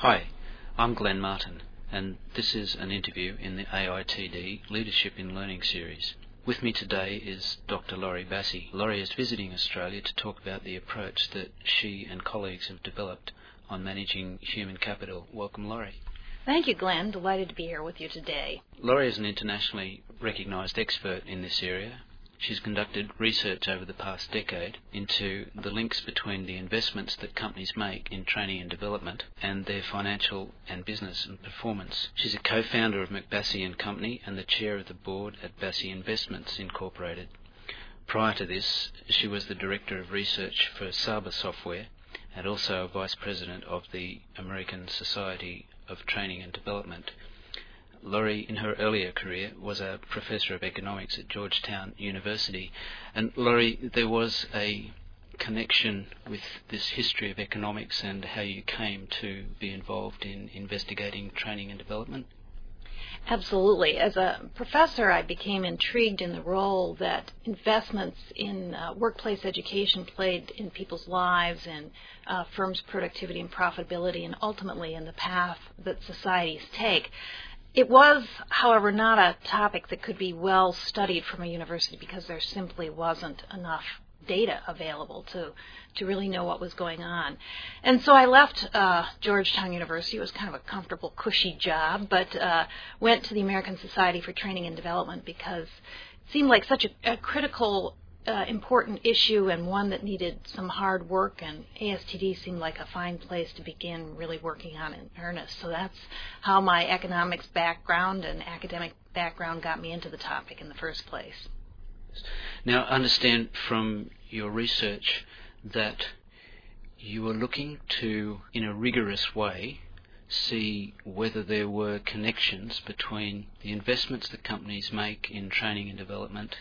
Hi, I'm Glenn Martin, and this is an interview in the AITD Leadership in Learning series. With me today is Dr. Laurie Bassi. Laurie is visiting Australia to talk about the approach that she and colleagues have developed on managing human capital. Welcome, Laurie. Thank you, Glenn. Delighted to be here with you today. Laurie is an internationally recognised expert in this area. She's conducted research over the past decade into the links between the investments that companies make in training and development and their financial and business and performance. She's a co-founder of McBassi & Company and the chair of the board at Bassi Investments Incorporated. Prior to this, she was the director of research for Saba Software and also a vice president of the American Society of Training and Development. Laurie, in her earlier career, was a professor of economics at Georgetown University. And Laurie, there was a connection with this history of economics and how you came to be involved in investigating training and development. Absolutely. As a professor, I became intrigued in the role that investments in workplace education played in people's lives and firms' productivity and profitability, and ultimately in the path that societies take. It was, however, not a topic that could be well studied from a university because there simply wasn't enough data available to really know what was going on. And so I left Georgetown University. It was kind of a comfortable, cushy job, but went to the American Society for Training and Development because it seemed like such a critical, important issue and one that needed some hard work, and ASTD seemed like a fine place to begin really working on in earnest. So that's how my economics background and academic background got me into the topic in the first place. Now, I understand from your research that you were looking to, in a rigorous way, see whether there were connections between the investments that companies make in training and development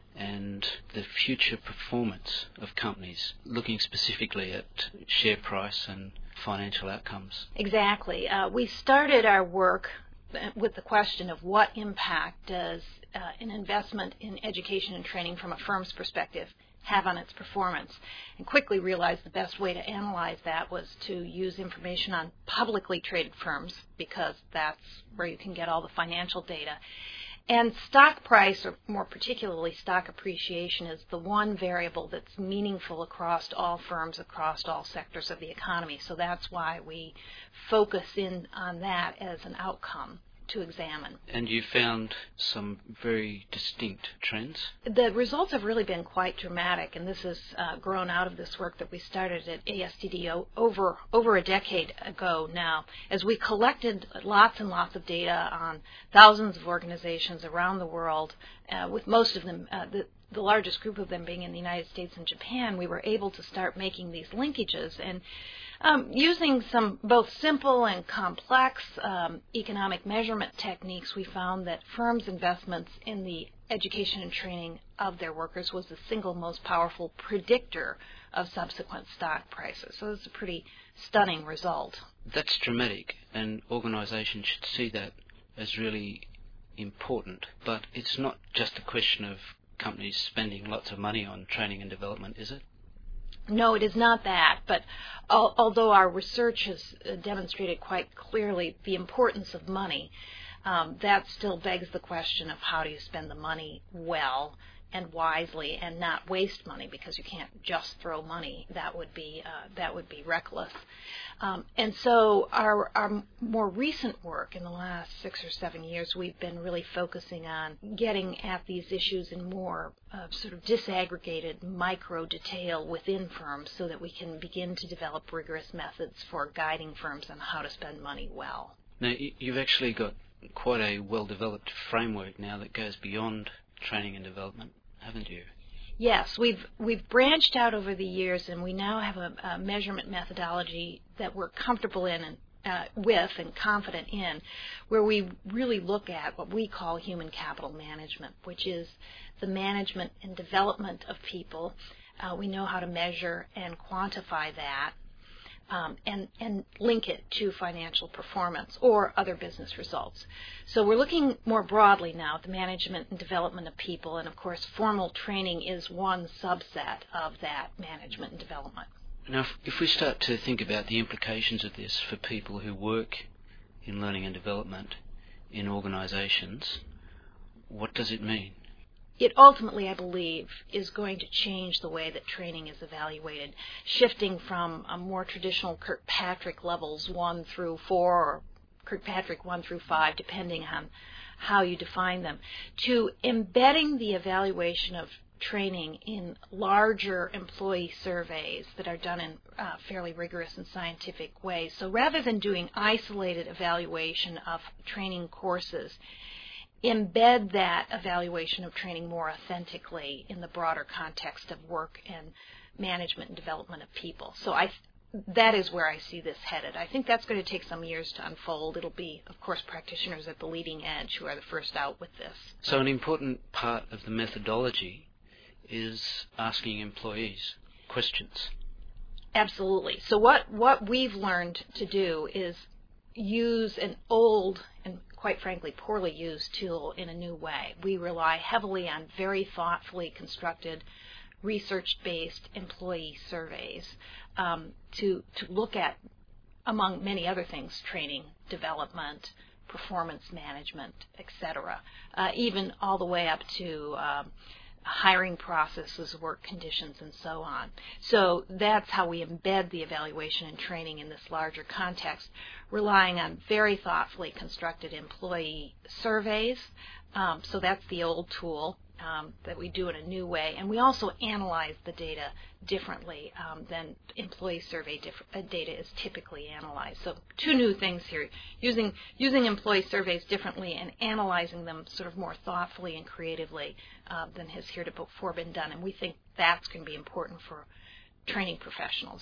and the future performance of companies, looking specifically at share price and financial outcomes. Exactly. We started our work with the question of what impact does an investment in education and training from a firm's perspective have on its performance, and quickly realized the best way to analyze that was to use information on publicly traded firms because that's where you can get all the financial data. And stock price, or more particularly stock appreciation, is the one variable that's meaningful across all firms, across all sectors of the economy. So that's why we focus in on that as an outcome to examine. And you found some very distinct trends? The results have really been quite dramatic, and this has grown out of this work that we started at ASTD over a decade ago now, as we collected lots and lots of data on thousands of organizations around the world, with most of them, the largest group of them being in the United States and Japan. We were able to start making these linkages, and using some both simple and complex economic measurement techniques, we found that firms' investments in the education and training of their workers was the single most powerful predictor of subsequent stock prices. So it's a pretty stunning result. That's dramatic, and organizations should see that as really important. But it's not just a question of companies spending lots of money on training and development, is it? No, it is not that, but although our research has demonstrated quite clearly the importance of money, that still begs the question of how do you spend the money well and wisely and not waste money, because you can't just throw money. That would be reckless. And so our more recent work in the last 6 or 7 years, we've been really focusing on getting at these issues in more sort of disaggregated micro detail within firms so that we can begin to develop rigorous methods for guiding firms on how to spend money well. Now, you've actually got quite a well-developed framework now that goes beyond training and development, haven't you? Yes, we've branched out over the years, and we now have a measurement methodology that we're comfortable in and with and confident in, where we really look at what we call human capital management, which is the management and development of people. We know how to measure and quantify that. And link it to financial performance or other business results. So we're looking more broadly now at the management and development of people, and of course formal training is one subset of that management and development. Now, if we start to think about the implications of this for people who work in learning and development in organisations, what does it mean? It ultimately, I believe, is going to change the way that training is evaluated, shifting from a more traditional Kirkpatrick levels 1 through 4 or Kirkpatrick 1 through 5, depending on how you define them, to embedding the evaluation of training in larger employee surveys that are done in fairly rigorous and scientific ways. So rather than doing isolated evaluation of training courses, embed that evaluation of training more authentically in the broader context of work and management and development of people. So that is where I see this headed. I think that's going to take some years to unfold. It'll be, of course, practitioners at the leading edge who are the first out with this. So an important part of the methodology is asking employees questions. Absolutely. So what we've learned to do is use an old and quite frankly poorly used tool in a new way. We rely heavily on very thoughtfully constructed research-based employee surveys to look at, among many other things, training, development, performance management, etc., even all the way up to hiring processes, work conditions, and so on. So that's how we embed the evaluation and training in this larger context, relying on very thoughtfully constructed employee surveys. So that's the old tool that we do in a new way. And we also analyze the data differently than employee survey data is typically analyzed. So two new things here, using employee surveys differently and analyzing them sort of more thoughtfully and creatively than has heretofore been done. And we think that's going to be important for training professionals.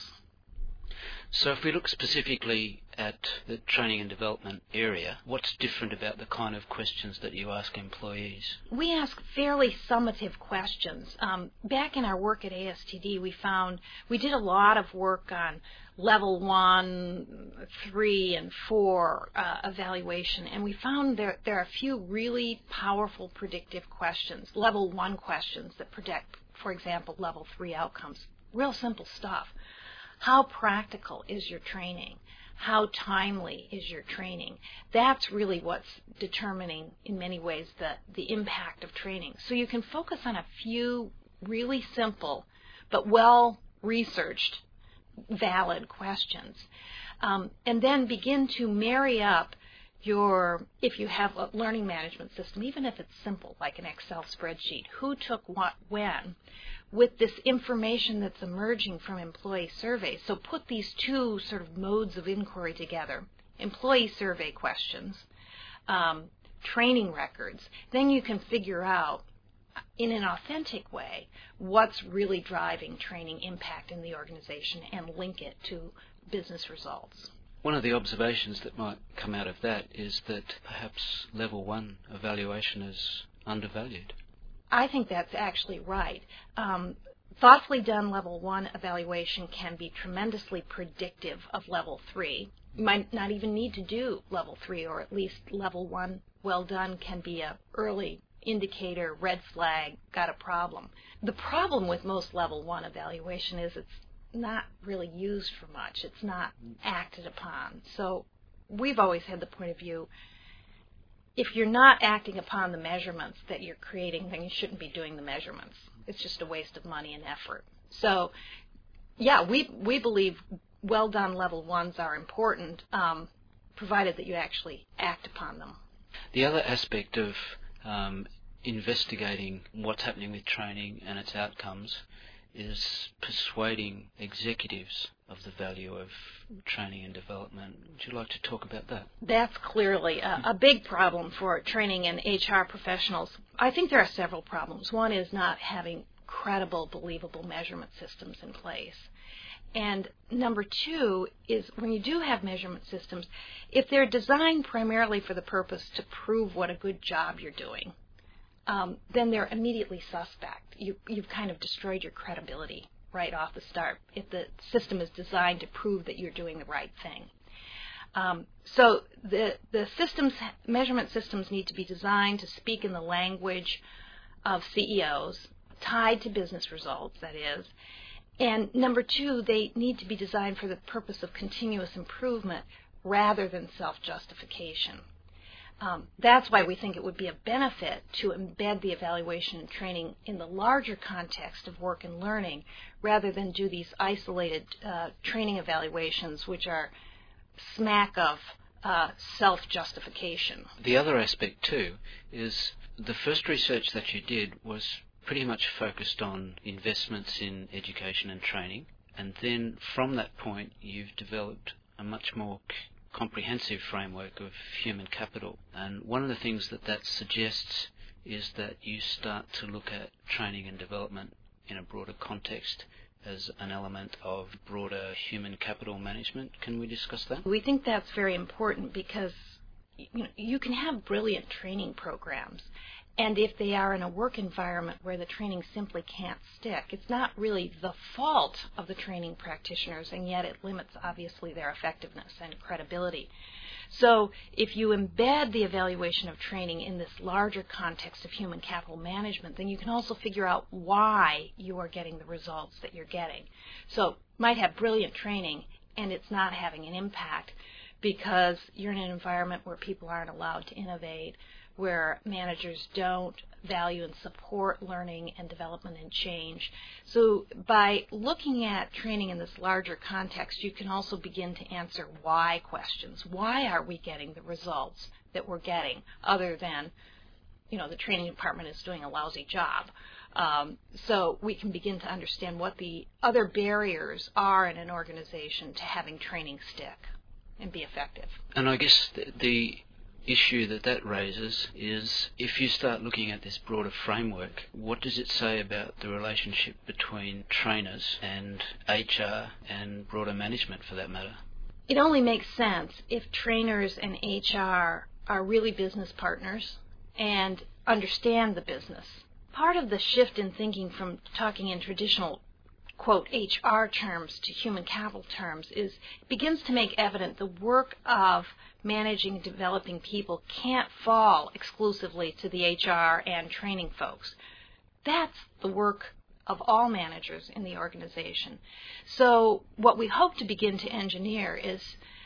So if we look specifically at the training and development area, what's different about the kind of questions that you ask employees? We ask fairly summative questions. Back in our work at ASTD, we did a lot of work on level 1, 3, and 4 evaluation, and we found there are a few really powerful predictive questions, level 1 questions that predict, for example, level 3 outcomes. Real simple stuff. How practical is your training? How timely is your training? That's really what's determining, in many ways, the impact of training. So you can focus on a few really simple but well-researched, valid questions, and then begin to marry up if you have a learning management system, even if it's simple, like an Excel spreadsheet, who took what when, with this information that's emerging from employee surveys. So put these two sort of modes of inquiry together, employee survey questions, training records. Then you can figure out, in an authentic way, what's really driving training impact in the organization and link it to business results. One of the observations that might come out of that is that perhaps level 1 evaluation is undervalued. I think that's actually right. Thoughtfully done level 1 evaluation can be tremendously predictive of level 3. You might not even need to do level 3, or at least level 1 well done can be an early indicator, red flag, got a problem. The problem with most level 1 evaluation is it's not really used for much. It's not acted upon. So we've always had the point of view, if you're not acting upon the measurements that you're creating, then you shouldn't be doing the measurements. It's just a waste of money and effort. So, yeah, we believe well-done level 1s are important, provided that you actually act upon them. The other aspect of investigating what's happening with training and its outcomes is persuading executives of the value of training and development. Would you like to talk about that? That's clearly a big problem for training and HR professionals. I think there are several problems. One is not having credible, believable measurement systems in place. And number 2 is when you do have measurement systems, if they're designed primarily for the purpose to prove what a good job you're doing, then they're immediately suspect. You've kind of destroyed your credibility right off the start if the system is designed to prove that you're doing the right thing. So the measurement systems need to be designed to speak in the language of CEOs, tied to business results, that is, And number two, they need to be designed for the purpose of continuous improvement rather than self-justification. That's why we think it would be a benefit to embed the evaluation and training in the larger context of work and learning rather than do these isolated training evaluations which are smack of self-justification. The other aspect too is the first research that you did was pretty much focused on investments in education and training, and then from that point you've developed a much more comprehensive framework of human capital. And one of the things that suggests is that you start to look at training and development in a broader context as an element of broader human capital management. Can we discuss that? We think that's very important because you can have brilliant training programs, and if they are in a work environment where the training simply can't stick, it's not really the fault of the training practitioners, and yet it limits, obviously, their effectiveness and credibility. So if you embed the evaluation of training in this larger context of human capital management, then you can also figure out why you are getting the results that you're getting. So you might have brilliant training, and it's not having an impact because you're in an environment where people aren't allowed to innovate, where managers don't value and support learning and development and change. So by looking at training in this larger context, you can also begin to answer why questions. Why are we getting the results that we're getting other than, the training department is doing a lousy job? So we can begin to understand what the other barriers are in an organization to having training stick and be effective. And I guess the issue that raises is if you start looking at this broader framework, what does it say about the relationship between trainers and HR and broader management for that matter? It only makes sense if trainers and HR are really business partners and understand the business. Part of the shift in thinking from talking in traditional quote, HR terms to human capital terms is it begins to make evident the work of managing and developing people can't fall exclusively to the HR and training folks. That's the work of all managers in the organization. So what we hope to begin to engineer is,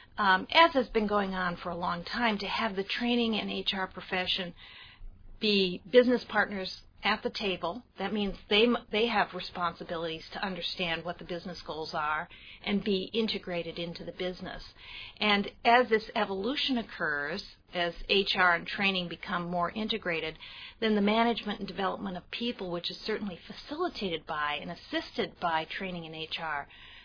as has been going on for a long time, to have the training and HR profession be business partners at the table. That means they have responsibilities to understand what the business goals are and be integrated into the business. And as this evolution occurs, as HR and training become more integrated, then the management and development of people, which is certainly facilitated by and assisted by training in HR,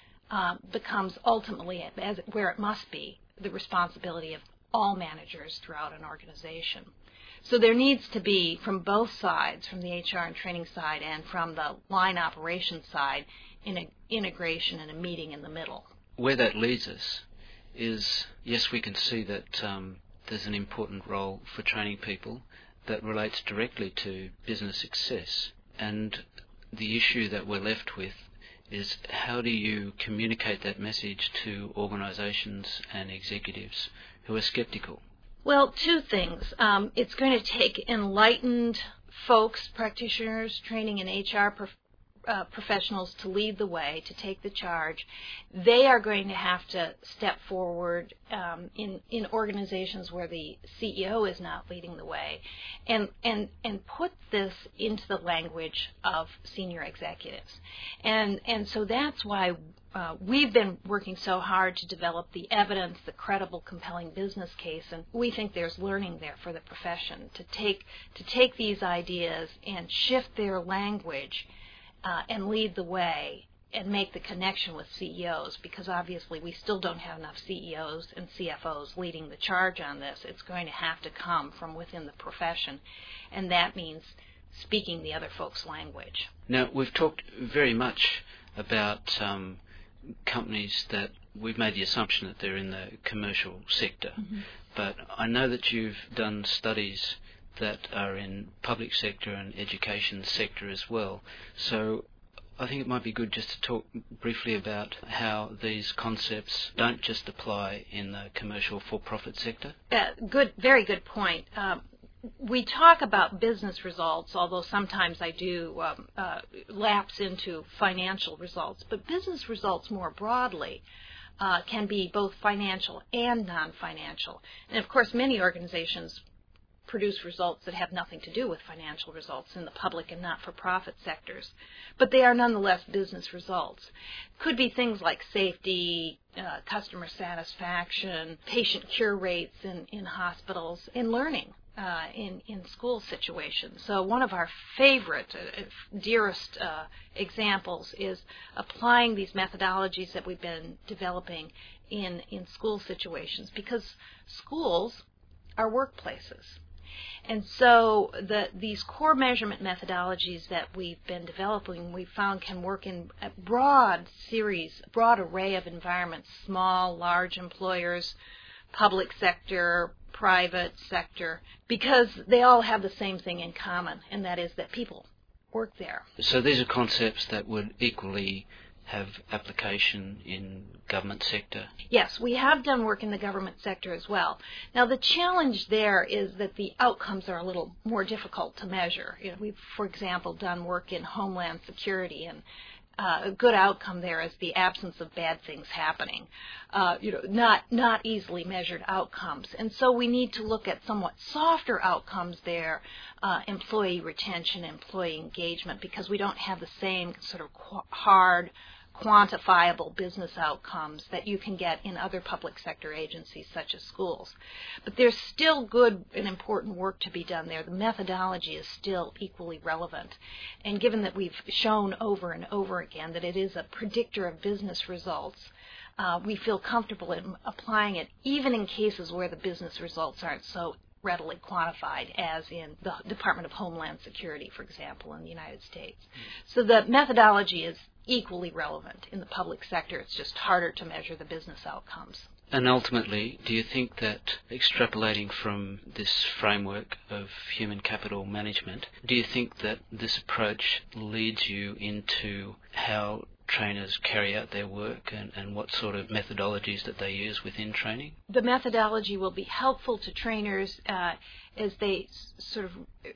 becomes ultimately, where it must be, the responsibility of all managers throughout an organization. So there needs to be, from both sides, from the HR and training side and from the line operations side, an integration and a meeting in the middle. Where that leads us is, yes, we can see that there's an important role for training people that relates directly to business success. And the issue that we're left with is how do you communicate that message to organisations and executives who are sceptical? Well, two things. It's going to take enlightened folks, practitioners, training and HR professionals to lead the way, to take the charge. They are going to have to step forward in organizations where the CEO is not leading the way and put this into the language of senior executives. And so that's why we've been working so hard to develop the evidence, the credible, compelling business case, and we think there's learning there for the profession to take these ideas and shift their language and lead the way and make the connection with CEOs, because obviously we still don't have enough CEOs and CFOs leading the charge on this. It's going to have to come from within the profession, and that means speaking the other folks' language. Now, we've talked very much about companies that we've made the assumption that they're in the commercial sector, but I know that you've done studies that are in public sector and education sector as well. So I think it might be good just to talk briefly about how these concepts don't just apply in the commercial for-profit sector. Very good point. We talk about business results, although sometimes I do lapse into financial results. But business results more broadly can be both financial and non-financial. And of course, many organizations produce results that have nothing to do with financial results in the public and not-for-profit sectors. But they are nonetheless business results. Could be things like safety, customer satisfaction, patient cure rates in hospitals, and learning in school situations. So one of our favorite, dearest examples is applying these methodologies that we've been developing in school situations, because schools are workplaces. And so these core measurement methodologies that we've been developing, we found can work in a broad array of environments, small, large employers, public sector, private sector, because they all have the same thing in common, and that is that people work there. So these are concepts that would equally have application in government sector? Yes, we have done work in the government sector as well. Now, the challenge there is that the outcomes are a little more difficult to measure. We've, for example, done work in Homeland Security, and a good outcome there is the absence of bad things happening. Not easily measured outcomes. And so we need to look at somewhat softer outcomes there, employee retention, employee engagement, because we don't have the same sort of hard, quantifiable business outcomes that you can get in other public sector agencies such as schools. But there's still good and important work to be done there. The methodology is still equally relevant. And given that we've shown over and over again that it is a predictor of business results, we feel comfortable in applying it even in cases where the business results aren't so readily quantified, as in the Department of Homeland Security, for example, in the United States. So the methodology is equally relevant in the public sector. It's just harder to measure the business outcomes. And ultimately, do you think that extrapolating from this framework of human capital management, do you think that this approach leads you into how trainers carry out their work and what sort of methodologies that they use within training? The methodology will be helpful to trainers as they sort of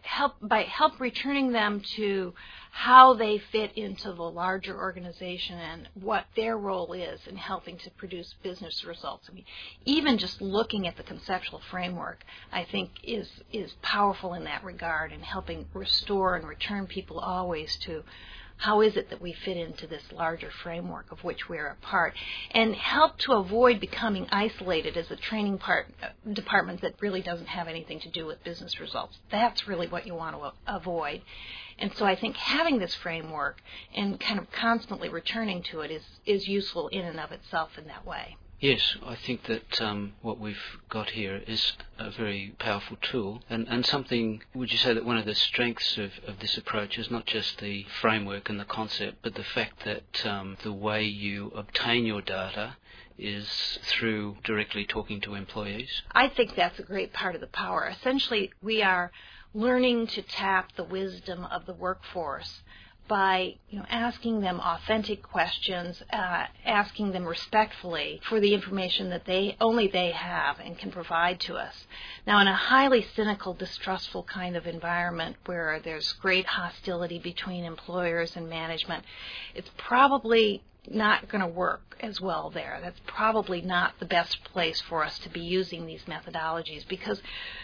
help returning them to how they fit into the larger organization and what their role is in helping to produce business results. I mean, even just looking at the conceptual framework, I think is powerful in that regard, and helping restore and return people always to how is it that we fit into this larger framework of which we're a part, and help to avoid becoming isolated as a training department that really doesn't have anything to do with business results. That's really what you want to avoid. And so I think having this framework and kind of constantly returning to it is useful in and of itself in that way. Yes, I think that what we've got here is a very powerful tool, and something. Would you say that one of the strengths of this approach is not just the framework and the concept, but the fact that the way you obtain your data is through directly talking to employees? I think that's a great part of the power. Essentially, we are learning to tap the wisdom of the workforce by asking them authentic questions, asking them respectfully for the information that only they have and can provide to us. Now, in a highly cynical, distrustful kind of environment where there's great hostility between employers and management, it's probably not going to work as well there. That's probably not the best place for us to be using these methodologies, because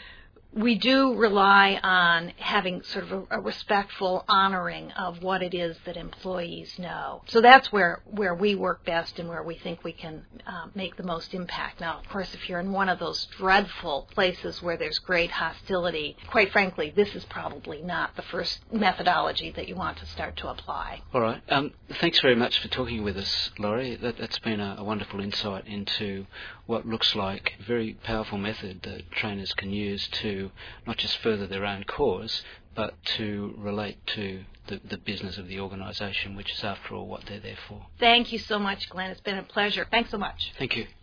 we do rely on having sort of a respectful honoring of what it is that employees know. So that's where we work best and where we think we can make the most impact. Now, of course, if you're in one of those dreadful places where there's great hostility, quite frankly, this is probably not the first methodology that you want to start to apply. All right. Thanks very much for talking with us, Laurie. That's been a wonderful insight into what looks like a very powerful method that trainers can use to not just further their own cause, but to relate to the business of the organisation, which is, after all, what they're there for. Thank you so much, Glenn. It's been a pleasure. Thanks so much. Thank you.